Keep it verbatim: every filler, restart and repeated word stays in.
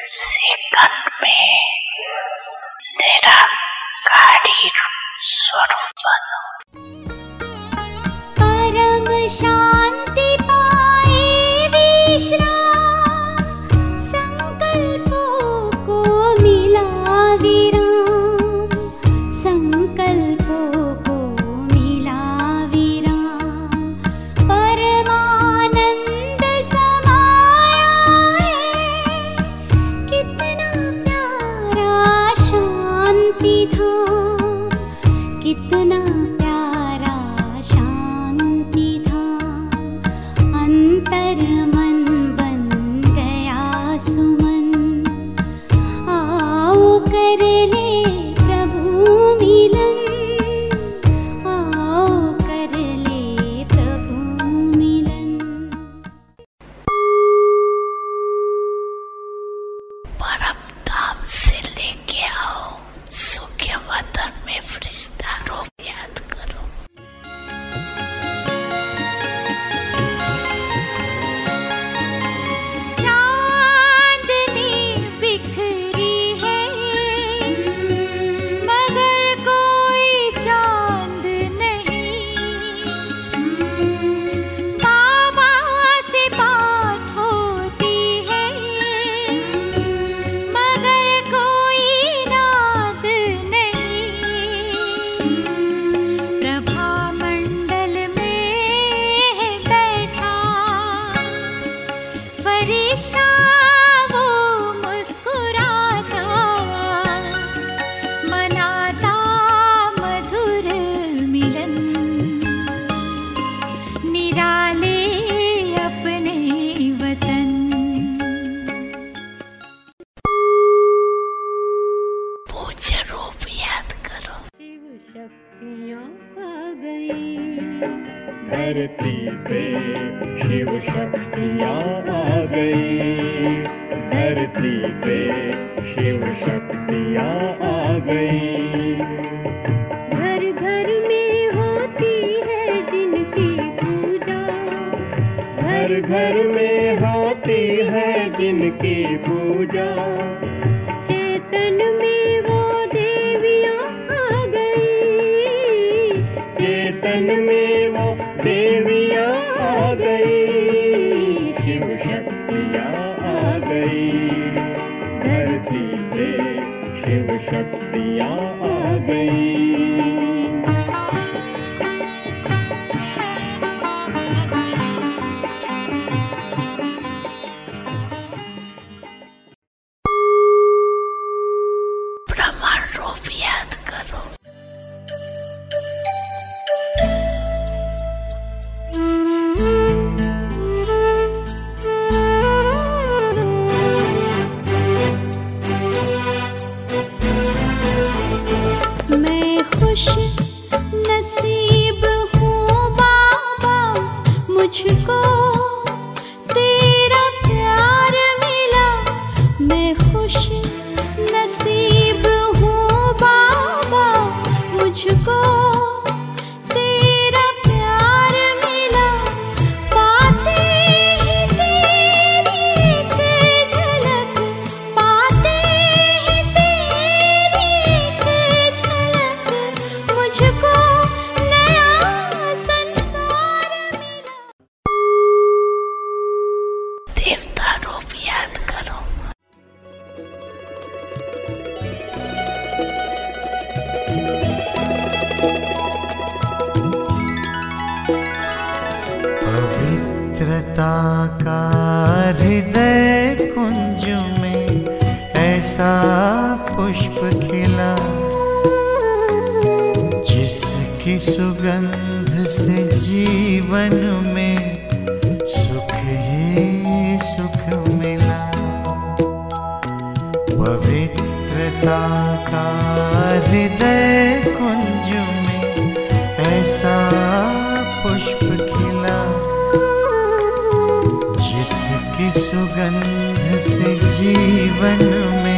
Second में निराकारी स्वरूप बनो। परम शांति पाए विश्राम, संकल्पों को मिला विराम, संकल्पों को मिला विराम। परमानंद समाया है, कितना प्यारा शांति धाम, कितना प्यारा शांति धाम। अंतर मन बन गया सुमन, आओ कर ले प्रभु मिलन, आओ कर ले प्रभु मिलन। परम धाम से लेके आओ सुख्य वतन में फरिश्ता रूप याद करो। चांदनी बिखरी है, मगर कोई चांद नहीं। बाबा से बात होती है, मगर कोई नाद नहीं। प्रभा मंडल में है बैठा फरिश्ता, वो मुस्कुराता मनाता मधुर मिलन। निराले अपने वतन। पूज्य रूप याद करो। शिव शक्तियाँ आ गई, धरती पे शिव शक्तियाँ आ गई, धरती पे शिव शक्तियाँ आ गई। घर घर में होती है जिनकी पूजा, घर घर में होती है जिनकी पूजा। चेतन में वो देवियाँ आ गई, चेतन में वो देवियाँ आ गई, शिव शक्तियाँ आ गई। धरती पे शिव शक्तियाँ आ गई। ब्रह्मांड रूप याद करो। मैं खुश नसीब हूँ बाबा, मुझको तेरा प्यार मिला। मैं खुश नसीब हूँ बाबा, मुझको तेरा प्यार मिला। पाते ही तेरी एक झलक, पाते ही तेरी एक झलक, मुझको नया संसार मिला। देवता रूप याद करो। पवित्रता का हृदय कुंज में ऐसा पुष्प खिला, जिसकी सुगंध से जीवन में सुख ही सुख मिला। पवित्रता का हृदय कुंज में ऐसा पुष्प खिला, जिसकी सुगंध से जीवन में